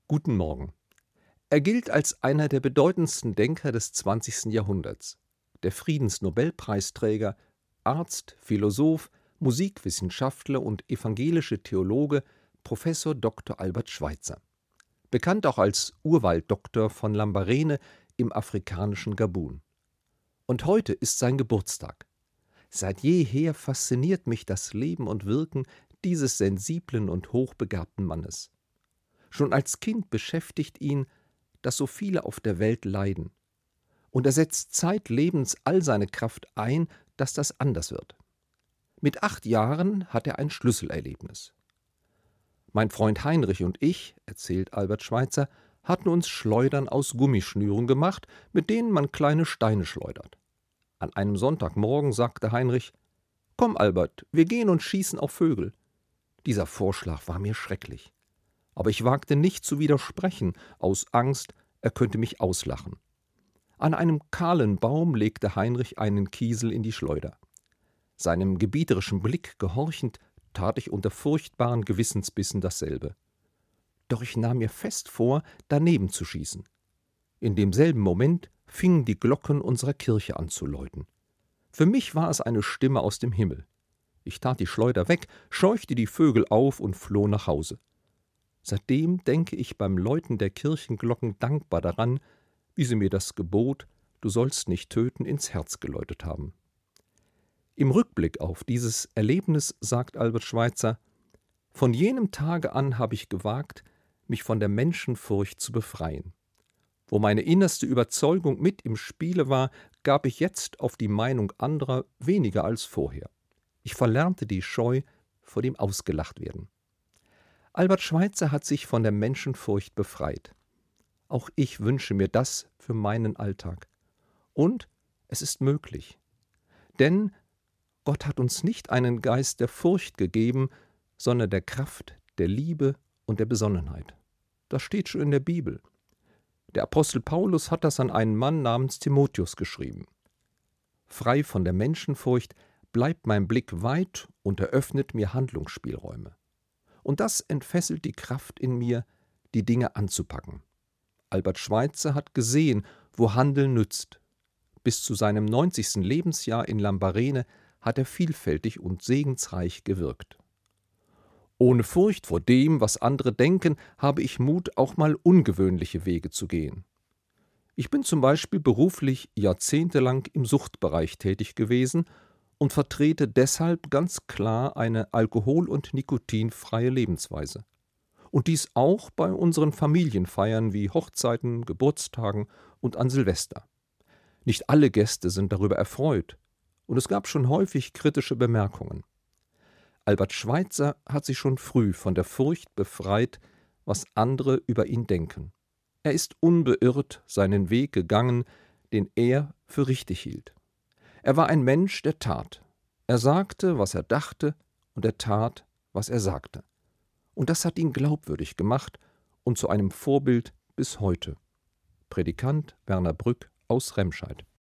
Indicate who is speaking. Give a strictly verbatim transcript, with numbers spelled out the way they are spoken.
Speaker 1: Guten Morgen. Er gilt als einer der bedeutendsten Denker des zwanzigsten Jahrhunderts. Der Friedensnobelpreisträger, Arzt, Philosoph, Musikwissenschaftler und evangelische Theologe Professor Doktor Albert Schweitzer. Bekannt auch als Urwalddoktor von Lambarene im afrikanischen Gabun. Und heute ist sein Geburtstag. Seit jeher fasziniert mich das Leben und Wirken dieses sensiblen und hochbegabten Mannes. Schon als Kind beschäftigt ihn, dass so viele auf der Welt leiden. Und er setzt zeitlebens all seine Kraft ein, dass das anders wird. Mit acht Jahren hat er ein Schlüsselerlebnis. Mein Freund Heinrich und ich, erzählt Albert Schweitzer, hatten uns Schleudern aus Gummischnüren gemacht, mit denen man kleine Steine schleudert. An einem Sonntagmorgen sagte Heinrich: »Komm, Albert, wir gehen und schießen auf Vögel.« Dieser Vorschlag war mir schrecklich. Aber ich wagte nicht zu widersprechen, aus Angst, er könnte mich auslachen. An einem kahlen Baum legte Heinrich einen Kiesel in die Schleuder. Seinem gebieterischen Blick gehorchend, tat ich unter furchtbaren Gewissensbissen dasselbe. Doch ich nahm mir fest vor, daneben zu schießen. In demselben Moment fingen die Glocken unserer Kirche an zu läuten. Für mich war es eine Stimme aus dem Himmel. Ich tat die Schleuder weg, scheuchte die Vögel auf und floh nach Hause. Seitdem denke ich beim Läuten der Kirchenglocken dankbar daran, wie sie mir das Gebot, du sollst nicht töten, ins Herz geläutet haben. Im Rückblick auf dieses Erlebnis sagt Albert Schweitzer: Von jenem Tage an habe ich gewagt, mich von der Menschenfurcht zu befreien. Wo meine innerste Überzeugung mit im Spiele war, gab ich jetzt auf die Meinung anderer weniger als vorher. Ich verlernte die Scheu vor dem Ausgelachtwerden. Albert Schweitzer hat sich von der Menschenfurcht befreit. Auch ich wünsche mir das für meinen Alltag. Und es ist möglich. Denn Gott hat uns nicht einen Geist der Furcht gegeben, sondern der Kraft, der Liebe und der Besonnenheit. Das steht schon in der Bibel. Der Apostel Paulus hat das an einen Mann namens Timotheus geschrieben. Frei von der Menschenfurcht bleibt mein Blick weit und eröffnet mir Handlungsspielräume. Und das entfesselt die Kraft in mir, die Dinge anzupacken. Albert Schweitzer hat gesehen, wo Handeln nützt. Bis zu seinem neunzigsten Lebensjahr in Lambarene hat er vielfältig und segensreich gewirkt. Ohne Furcht vor dem, was andere denken, habe ich Mut, auch mal ungewöhnliche Wege zu gehen. Ich bin zum Beispiel beruflich jahrzehntelang im Suchtbereich tätig gewesen und vertrete deshalb ganz klar eine alkohol- und nikotinfreie Lebensweise. Und dies auch bei unseren Familienfeiern wie Hochzeiten, Geburtstagen und an Silvester. Nicht alle Gäste sind darüber erfreut und es gab schon häufig kritische Bemerkungen. Albert Schweitzer hat sich schon früh von der Furcht befreit, was andere über ihn denken. Er ist unbeirrt seinen Weg gegangen, den er für richtig hielt. Er war ein Mensch, der tat. Er sagte, was er dachte, und er tat, was er sagte. Und das hat ihn glaubwürdig gemacht und zu einem Vorbild bis heute. Predikant Werner Brück aus Remscheid.